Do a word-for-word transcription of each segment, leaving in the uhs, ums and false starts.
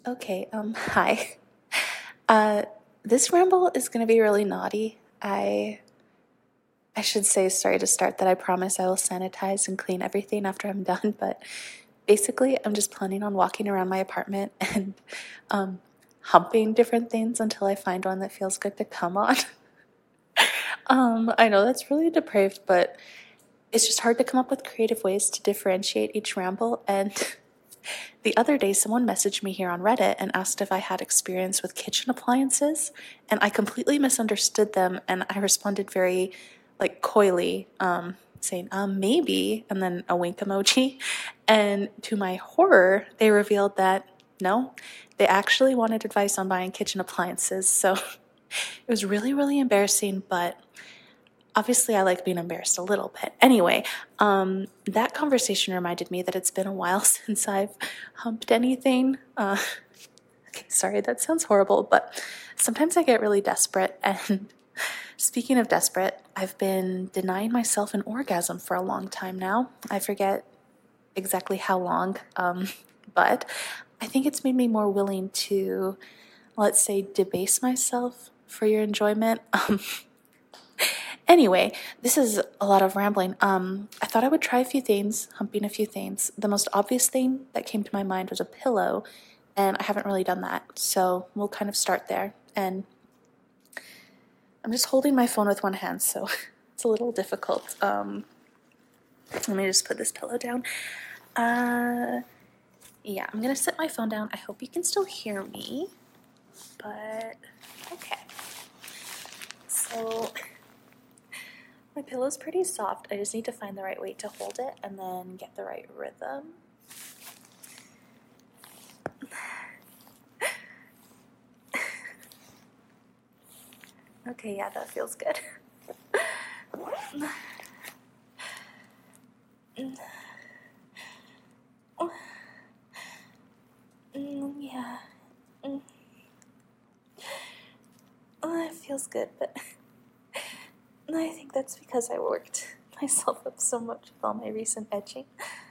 Okay, um, hi. Uh, this ramble is gonna be really naughty. I I should say, sorry to start, that I promise I will sanitize and clean everything after I'm done, but basically I'm just planning on walking around my apartment and um, humping different things until I find one that feels good to come on. um, I know that's really depraved, but it's just hard to come up with creative ways to differentiate each ramble. And the other day, someone messaged me here on Reddit and asked if I had experience with kitchen appliances, and I completely misunderstood them, and I responded very, like, coyly, um, saying, um, maybe, and then a wink emoji. And to my horror, they revealed that no, they actually wanted advice on buying kitchen appliances. So it was really, really embarrassing, but obviously I like being embarrassed a little bit. Anyway, um, that conversation reminded me that it's been a while since I've humped anything. Uh, okay, sorry, that sounds horrible, but sometimes I get really desperate. And speaking of desperate, I've been denying myself an orgasm for a long time now. I forget exactly how long, um, but I think it's made me more willing to, let's say, debase myself for your enjoyment. Um, Anyway, this is a lot of rambling. Um, I thought I would try a few things, humping a few things. The most obvious thing that came to my mind was a pillow, and I haven't really done that, so we'll kind of start there. And I'm just holding my phone with one hand, so it's a little difficult. Um, let me just put this pillow down. Uh, yeah, I'm gonna set my phone down. I hope you can still hear me, but okay. So my pillow's pretty soft. I just need to find the right way to hold it and then get the right rhythm. Okay, yeah, that feels good. Mm, yeah. Mm. Oh, it feels good, but I think that's because I worked myself up so much with all my recent edging.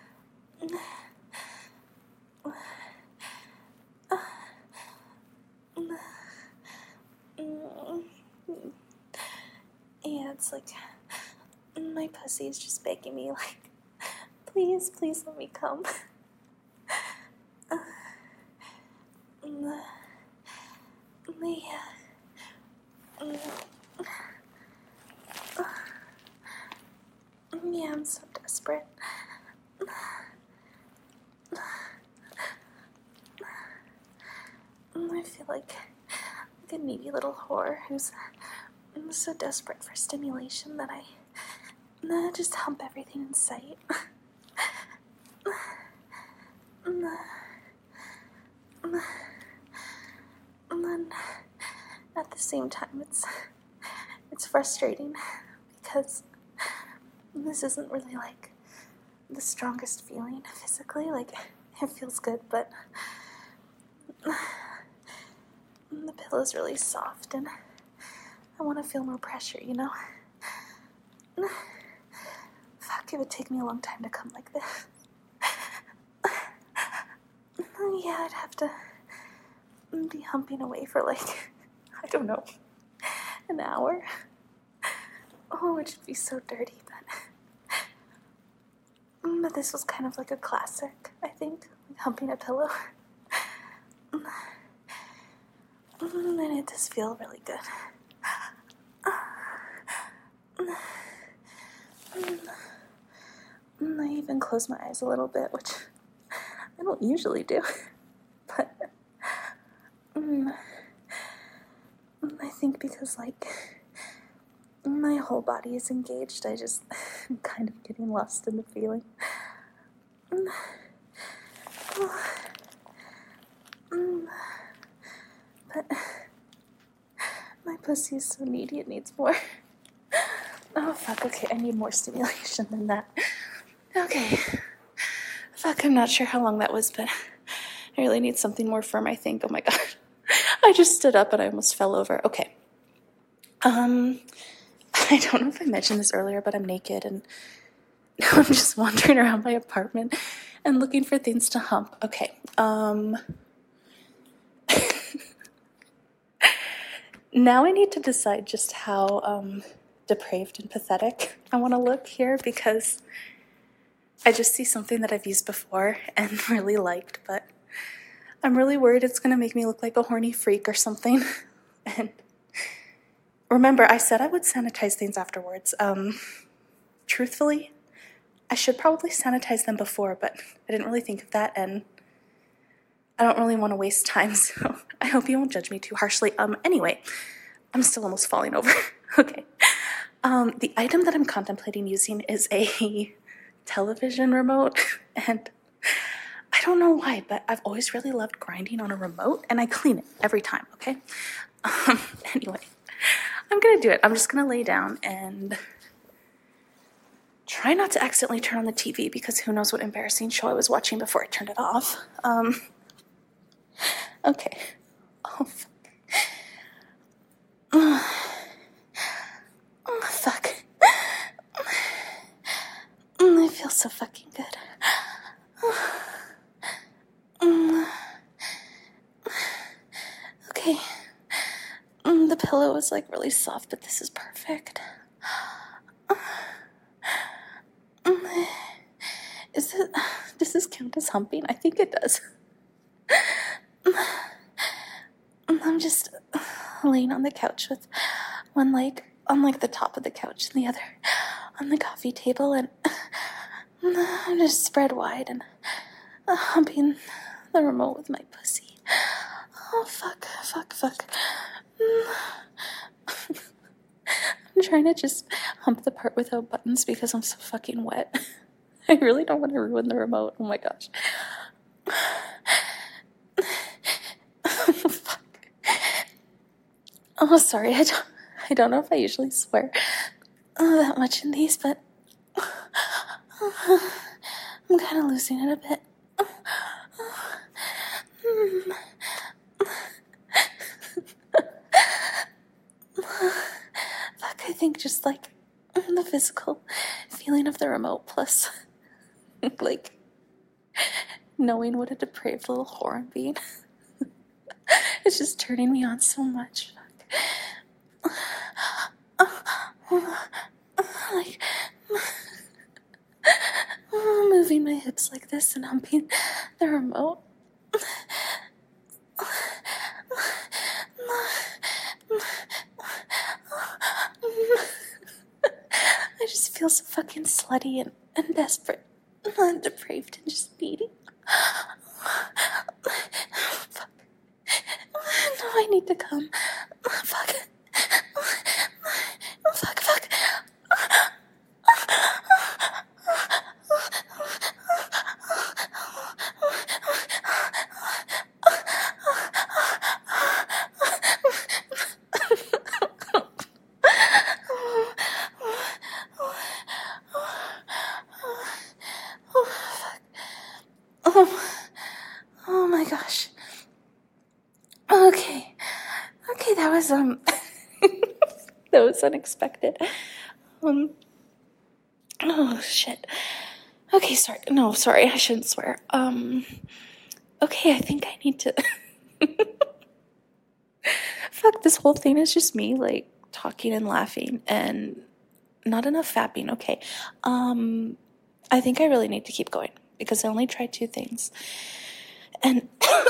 Yeah, it's like my pussy is just begging me, like, please, please let me come. Yeah. Yeah, I'm so desperate. I feel like, like a needy little whore who's I'm so desperate for stimulation that I uh, just hump everything in sight. And then at the same time, it's it's frustrating because this isn't really like the strongest feeling physically. Like, it feels good, but the pillow's really soft and I want to feel more pressure, you know? Fuck, it would take me a long time to come like this. Yeah, I'd have to be humping away for like, I don't know, an hour. Oh, it should be so dirty, but but this was kind of like a classic, I think, like humping a pillow. And it does feel really good. I even close my eyes a little bit, which I don't usually do, but um, I think because, like, my whole body is engaged, I just am kind of getting lost in the feeling. But my pussy is so needy, it needs more. Oh, fuck, okay, I need more stimulation than that. Okay. Fuck, I'm not sure how long that was, but I really need something more firm, I think. Oh my god. I just stood up and I almost fell over. Okay. Um, I don't know if I mentioned this earlier, but I'm naked and now I'm just wandering around my apartment and looking for things to hump. Okay. Um, Now I need to decide just how um, depraved and pathetic I want to look here, because I just see something that I've used before and really liked, but I'm really worried it's going to make me look like a horny freak or something. And remember, I said I would sanitize things afterwards. Um, truthfully, I should probably sanitize them before, but I didn't really think of that, and I don't really want to waste time, so I hope you won't judge me too harshly. Um, anyway, I'm still almost falling over. Okay. Um, the item that I'm contemplating using is a television remote, and I don't know why, but I've always really loved grinding on a remote, and I clean it every time, okay? Um, anyway, I'm gonna do it. I'm just gonna lay down and try not to accidentally turn on the T V, because who knows what embarrassing show I was watching before I turned it off. Um, okay. Oh, fuck. Oh, fuck. I feel so fucking good. Okay. The pillow is like really soft, but this is perfect. Is it, does this count as humping? I think it does. I'm just laying on the couch with one leg on like the top of the couch and the other on the coffee table, and I'm just spread wide and humping the remote with my pussy. Oh, fuck, fuck, fuck. I'm trying to just hump the part without buttons because I'm so fucking wet. I really don't want to ruin the remote. Oh my gosh. Fuck. Oh, sorry. I don't, I don't know if I usually swear uh, that much in these, but I'm kind of losing it a bit. Fuck, I think just like the physical feeling of the remote plus like knowing what a depraved little whore I'm being, it's just turning me on so much. Like moving my hips like this and humping the remote. I just feel so fucking slutty and, and desperate and depraved and just needy. Fuck. No, I need to come. Fuck. Fuck, fuck. Oh, oh my gosh. Okay. Okay, that was, um, that was unexpected. Um, oh, shit. Okay, sorry. No, sorry, I shouldn't swear. Um, okay, I think I need to... Fuck, this whole thing is just me, like, talking and laughing and not enough fapping. Okay, um, I think I really need to keep going because I only tried two things. And...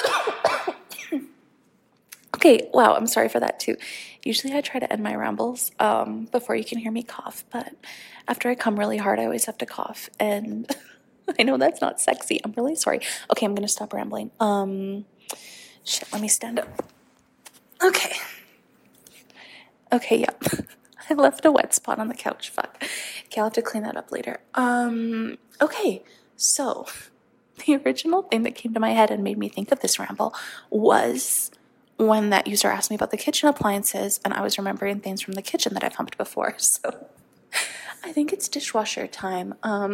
Okay, wow, I'm sorry for that too. Usually I try to end my rambles um, before you can hear me cough, but after I come really hard, I always have to cough, and I know that's not sexy. I'm really sorry. Okay, I'm gonna stop rambling. Um, shit, let me stand up. Okay. Okay, yep. I left a wet spot on the couch, fuck. Okay, I'll have to clean that up later. Um, okay, so the original thing that came to my head and made me think of this ramble was... when that user asked me about the kitchen appliances, and I was remembering things from the kitchen that I've humped before. So I think it's dishwasher time. Um,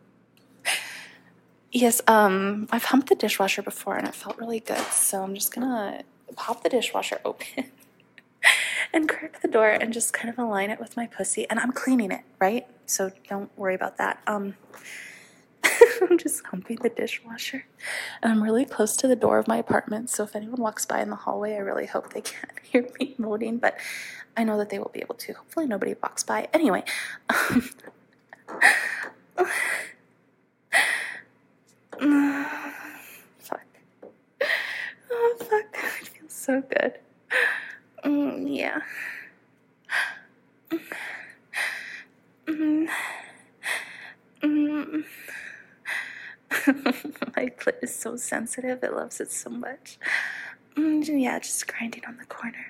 yes, um, I've humped the dishwasher before and it felt really good. So I'm just gonna pop the dishwasher open and crack the door and just kind of align it with my pussy. And I'm cleaning it, right? So don't worry about that. Um, I'm just humping the dishwasher. And I'm really close to the door of my apartment, so if anyone walks by in the hallway, I really hope they can't hear me moaning, but I know that they will be able to. Hopefully nobody walks by. Anyway. Um, fuck. Oh, fuck. It feels so good. Mm, yeah. Mm. Mm. My clit is so sensitive. It loves it so much. Mm, yeah, just grinding on the corner.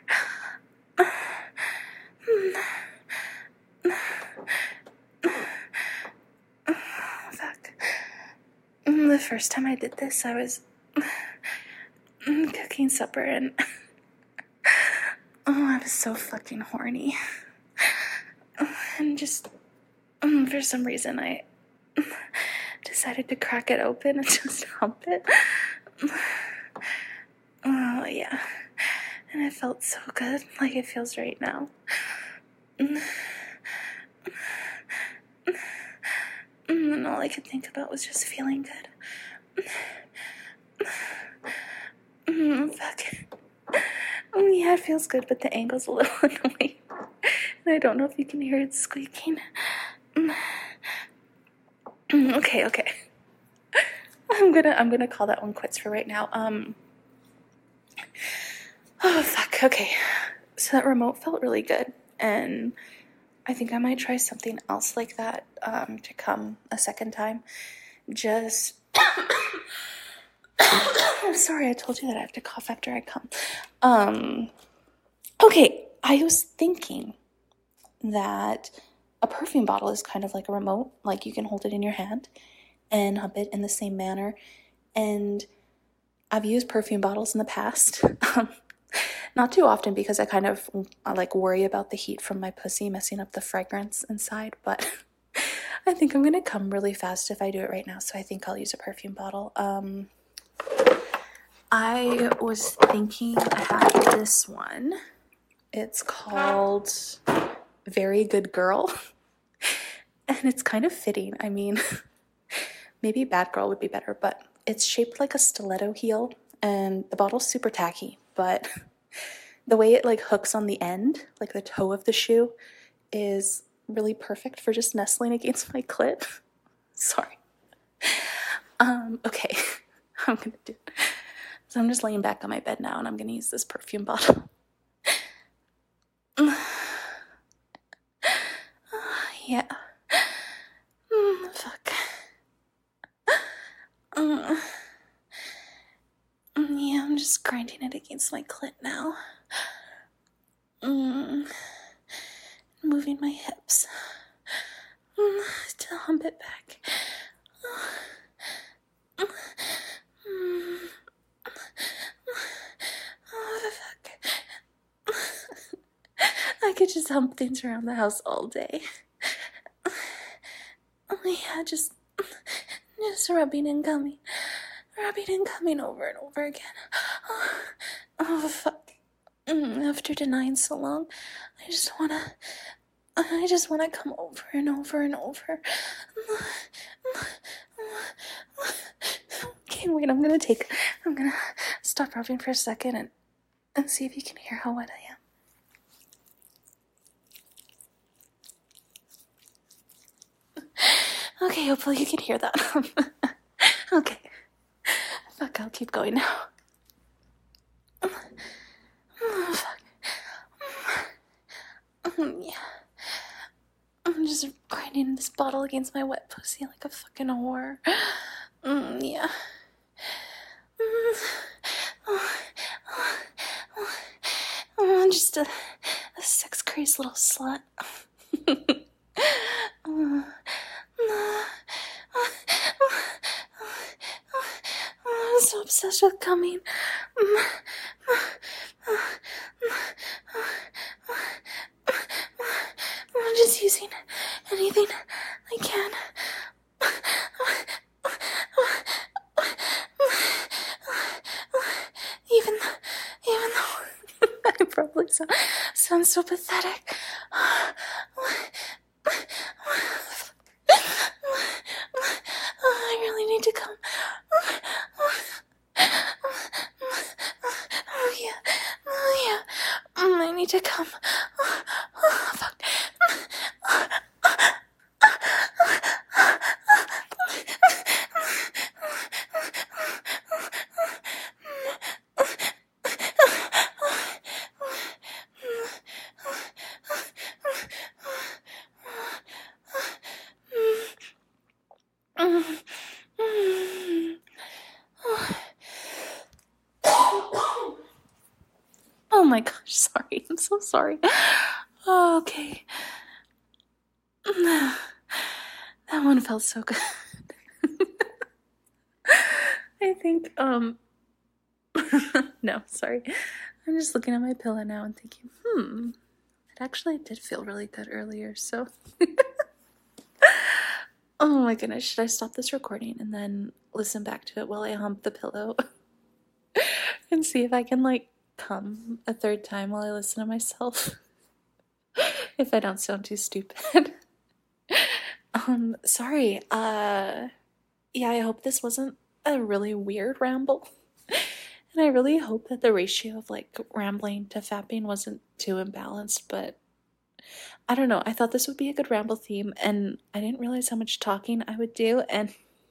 Fuck. The first time I did this, I was cooking supper and oh, I was so fucking horny. And just for some reason, I decided to crack it open and just hump it. Oh, yeah. And it felt so good, like it feels right now. And all I could think about was just feeling good. Fuck. Yeah, it feels good, but the angle's a little annoying. And I don't know if you can hear it squeaking. Okay, okay. I'm gonna I'm gonna call that one quits for right now. Um Oh fuck, okay. So that remote felt really good, and I think I might try something else like that um to come a second time. Just I'm sorry, I told you that I have to cough after I come. Um okay, I was thinking that a perfume bottle is kind of like a remote, like you can hold it in your hand and hump it in the same manner. And I've used perfume bottles in the past. Not too often because I kind of I like worry about the heat from my pussy messing up the fragrance inside, but I think I'm gonna come really fast if I do it right now, so I think I'll use a perfume bottle. Um, I was thinking I had this one. It's called Very Good Girl, and it's kind of fitting. I mean, maybe Bad Girl would be better, but it's shaped like a stiletto heel, and the bottle's super tacky, but the way it like hooks on the end, like the toe of the shoe, is really perfect for just nestling against my clit. Sorry. Um, okay, I'm gonna do it. So I'm just laying back on my bed now, and I'm gonna use this perfume bottle. Yeah. Mm, fuck. Mm. Yeah, I'm just grinding it against my clit now. Mm. Moving my hips mm. to hump it back. Mm. Oh, fuck. I could just hump things around the house all day. Oh yeah, just, just rubbing and coming, rubbing and coming over and over again. Oh, oh fuck. After denying so long, I just wanna, I just wanna come over and over and over. Okay, wait, I'm gonna take, I'm gonna stop rubbing for a second and, and see if you can hear how wet I am. Okay, hopefully you can hear that. Okay. Fuck, I'll keep going now. Oh, fuck. Yeah. I'm just grinding this bottle against my wet pussy like a fucking whore. Mm, yeah. I'm just a, a sex-crazed little slut. I'm so obsessed with coming. I'm just using anything I can. Even, even though I probably sound, sound so pathetic. I really need to come. Oh, fuck. Oh my gosh, sorry. I'm so sorry. Oh, okay. That one felt so good. I think, um, no, sorry. I'm just looking at my pillow now and thinking, hmm, it actually did feel really good earlier, so. Oh my goodness, should I stop this recording and then listen back to it while I hump the pillow? And see if I can, like, come a third time while I listen to myself? If I don't sound too stupid. um, sorry, uh, yeah, I hope this wasn't a really weird ramble. And I really hope that the ratio of, like, rambling to fapping wasn't too imbalanced, but I don't know. I thought this would be a good ramble theme, and I didn't realize how much talking I would do, and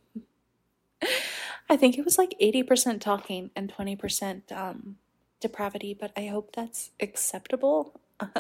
I think it was like eighty percent talking and twenty percent um, depravity, but I hope that's acceptable.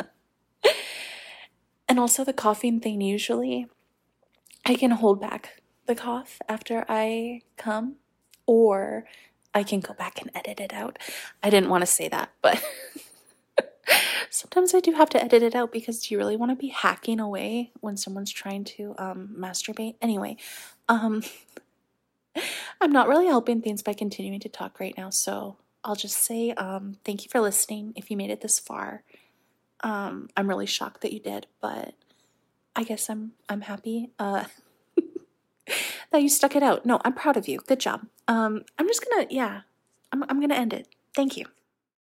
And also the coughing thing, usually I can hold back the cough after I come, or I can go back and edit it out. I didn't want to say that, but sometimes I do have to edit it out because do you really want to be hacking away when someone's trying to um, masturbate? Anyway, um, I'm not really helping things by continuing to talk right now, so I'll just say um, thank you for listening if you made it this far. Um, I'm really shocked that you did, but I guess I'm I'm happy uh, that you stuck it out. No, I'm proud of you. Good job. Um, I'm just gonna, yeah, I'm I'm gonna end it. Thank you.